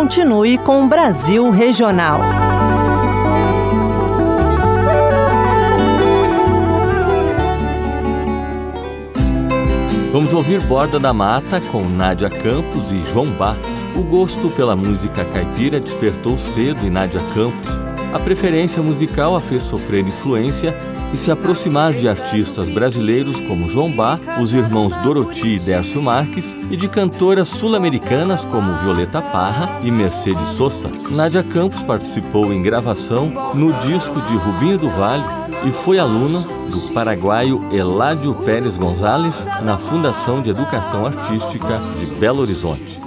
continue com o Brasil Regional. Vamos ouvir Borda da Mata com Nádia Campos e João Bá. O gosto pela música caipira despertou cedo em Nádia Campos. A preferência musical a fez sofrer influência e se aproximar de artistas brasileiros como João Bá, os irmãos Doroti e Dércio Marques e de cantoras sul-americanas como Violeta Parra e Mercedes Sosa. Nádia Campos participou em gravação no disco de Rubinho do Vale e foi aluna do paraguaio Eládio Pérez González na Fundação de Educação Artística de Belo Horizonte.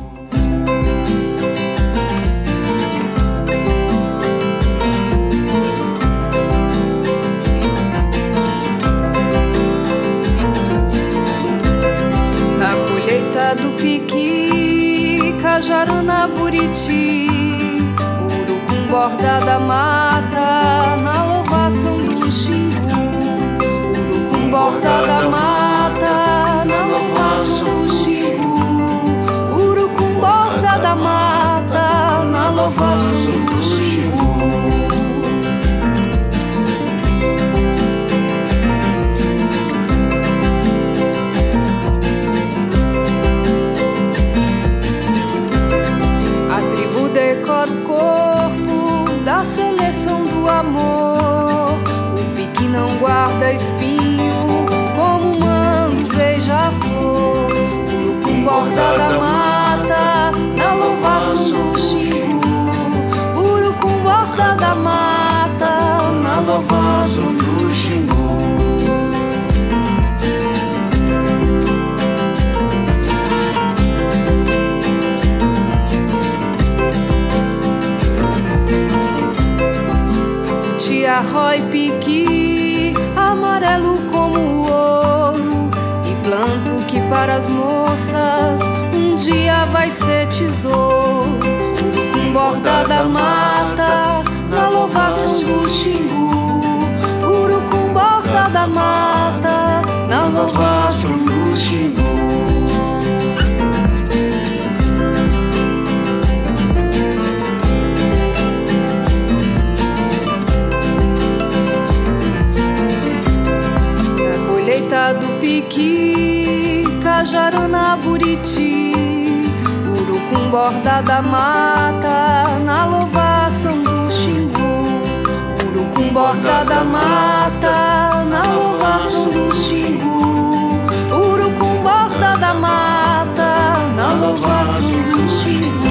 Na colheita do piqui, cajarana, buriti, urucum, borda da mata, na louvação do xingu. Urucum, borda da mata, na louvação do xingu. Urucum, borda da mata, na louvação do xingu. Decora o corpo da seleção do amor. O pique não guarda espinho, como mando beija-flor. Urucum, borda da mata, na louvação do xingu. Urucum, borda da mata, na louvação do xingu. Arrói, piqui, amarelo como o ouro, e planto que para as moças um dia vai ser tesouro. Urucum, borda da mata, na louvação do xingu. Urucum, borda da mata, na louvação do xingu. Do piqui, cajarana, buriti, urucum, borda da mata, na louvação do xingu. Urucum, borda da mata, na louvação do xingu. Urucum, borda da mata, na louvação do xingu.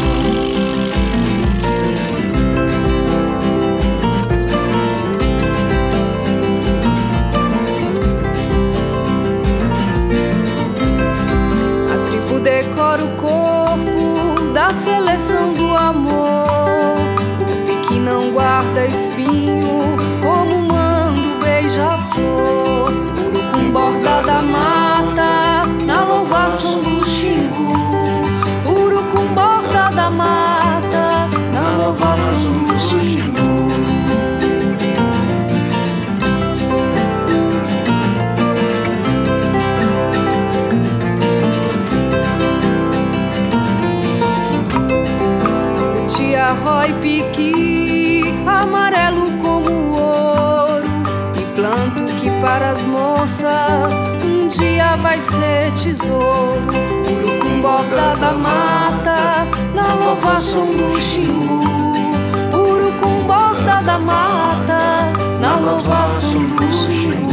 Decora o corpo da seleção do amor. O pique não guarda espinho, como mando beija-flor. Urucum, borda da mata, na louvação do xingu. Urucum, borda da mata, na louvação do xingu. Arrói, piqui, amarelo como o ouro, e planto que para as moças um dia vai ser tesouro. Urucum, borda da mata, na louvação do xingu. Urucum, borda da mata, na louvação do xingu.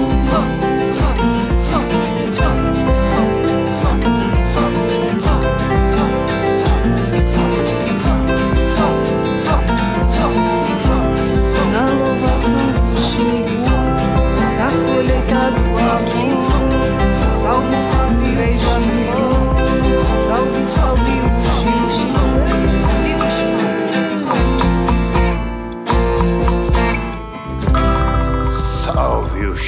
Salve, salve, beija-flor. Salve, salve, o xingu. Salve o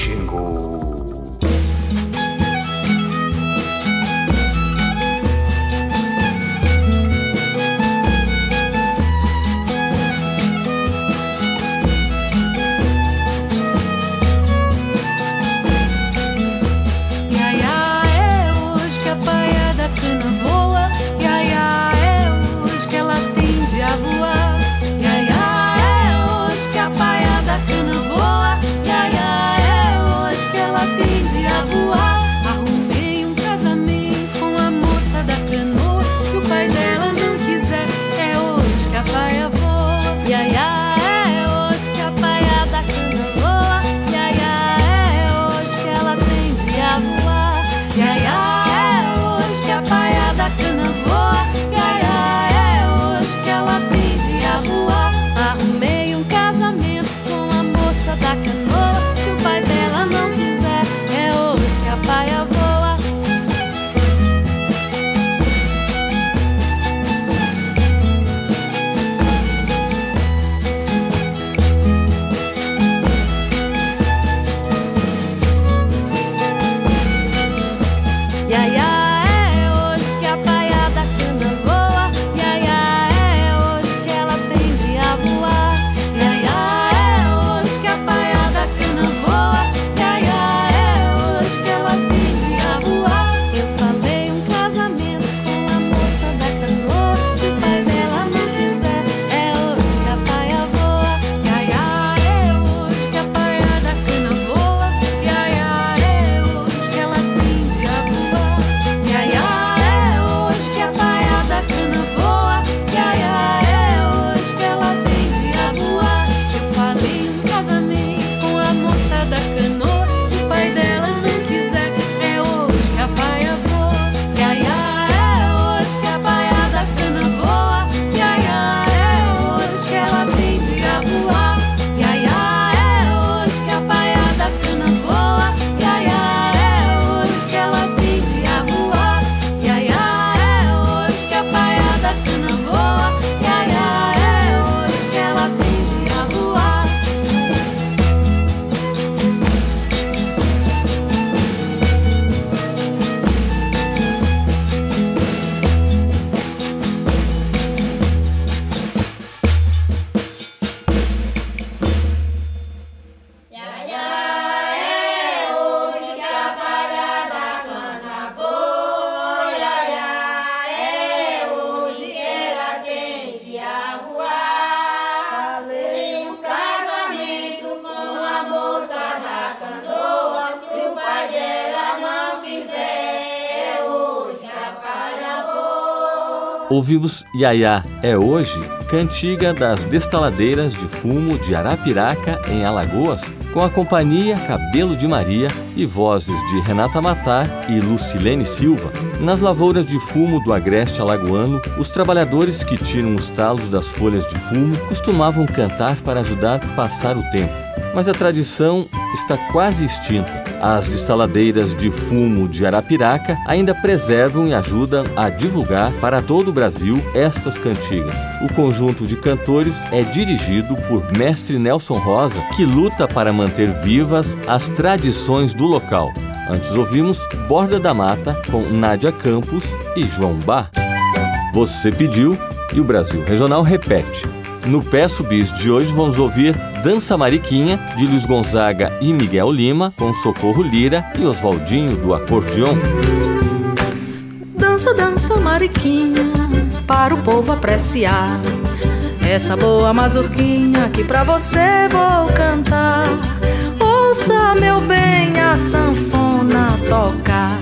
Ouvimos Iaiá é Hoje, cantiga das destaladeiras de fumo de Arapiraca, em Alagoas, com a companhia Cabelo de Maria e vozes de Renata Matar e Lucilene Silva. Nas lavouras de fumo do agreste alagoano, os trabalhadores que tiram os talos das folhas de fumo costumavam cantar para ajudar a passar o tempo. Mas a tradição está quase extinta. As destaladeiras de fumo de Arapiraca ainda preservam e ajudam a divulgar para todo o Brasil estas cantigas. O conjunto de cantores é dirigido por mestre Nelson Rosa, que luta para manter vivas as tradições do local. Antes ouvimos Borda da Mata com Nádia Campos e João Bá. Você pediu e o Brasil Regional repete. No Peço Bis de hoje vamos ouvir Dança Mariquinha, de Luiz Gonzaga e Miguel Lima, com Socorro Lira e Oswaldinho do Acordeon. Dança, dança Mariquinha, para o povo apreciar essa boa mazurquinha que pra você vou cantar. Ouça, meu bem, a sanfona tocar.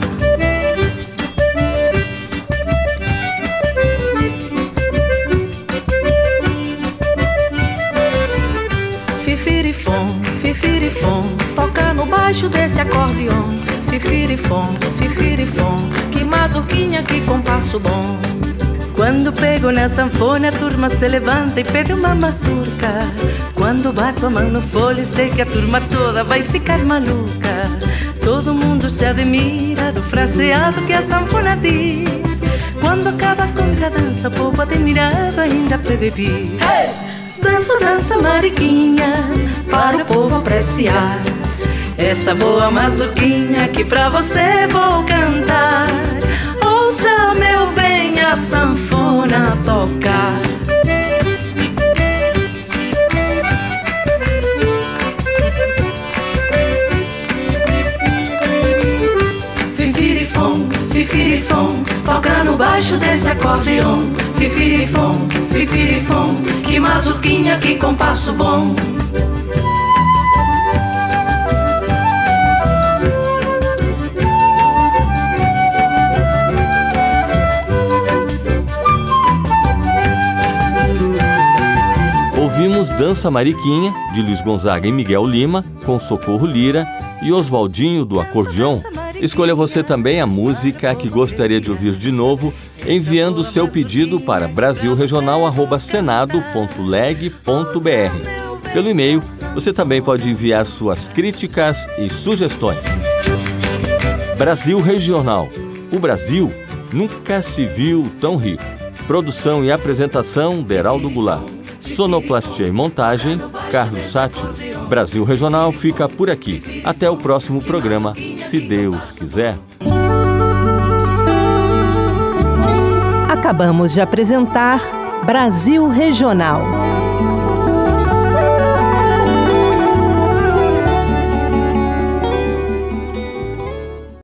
Fifirifom, fifirifom, toca no baixo desse acordeon. Fifirifom, fifirifom, que mazurquinha, que compasso bom. Quando pego na sanfona, a turma se levanta e pede uma mazurca. Quando bato a mão no folho, sei que a turma toda vai ficar maluca. Todo mundo se admira do fraseado que a sanfona diz. Quando acaba com a dança, o povo admirado ainda pede bis. Hey! Dança, dança Mariquinha, para o povo apreciar essa boa mazurquinha que pra você vou cantar. Ouça, meu bem, a sanfona tocar. Fifirifom, fifirifom, toca no baixo desse acordeon. Fifirifom, fifirifom, que mazurquinha, que compasso bom. Ouvimos Dança Mariquinha, de Luiz Gonzaga e Miguel Lima, com Socorro Lira e Oswaldinho do Acordeon. Escolha você também a música que gostaria de ouvir de novo, enviando seu pedido para brasilregional@senado.leg.br. Pelo e-mail, você também pode enviar suas críticas e sugestões. Brasil Regional. O Brasil nunca se viu tão rico. Produção e apresentação, Deraldo Goulart. Sonoplastia e montagem, Carlos Sátiro. Brasil Regional fica por aqui. Até o próximo programa, se Deus quiser. Acabamos de apresentar Brasil Regional.